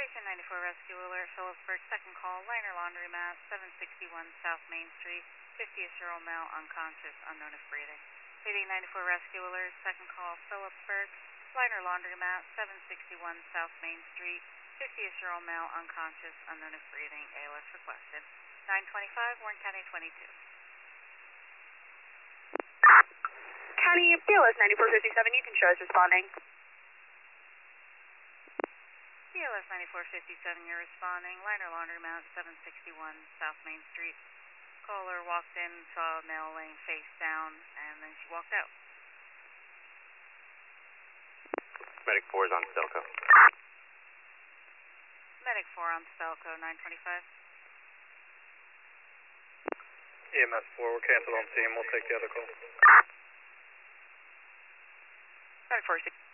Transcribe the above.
Station 94 Rescue Alert, Phillipsburg, second call, liner laundromat, 761 South Main Street, 50-year-old male, unconscious, unknown if breathing. PD 94 Rescue Alert, second call, Phillipsburg, liner laundromat, 761 South Main Street, 50-year-old male, unconscious, unknown if breathing, ALS requested. 925, Warren County 22. County, BLS 9457, you can show us responding. BLS 9457, you're responding. Liner laundromat, 761 South Main Street. Caller walked in, saw a male laying face down, and then she walked out. Medic 4 is on Stelco. Medic 4 on Stelco, 925. EMS 4, we're canceled on scene. We'll take the other call. Medic 4.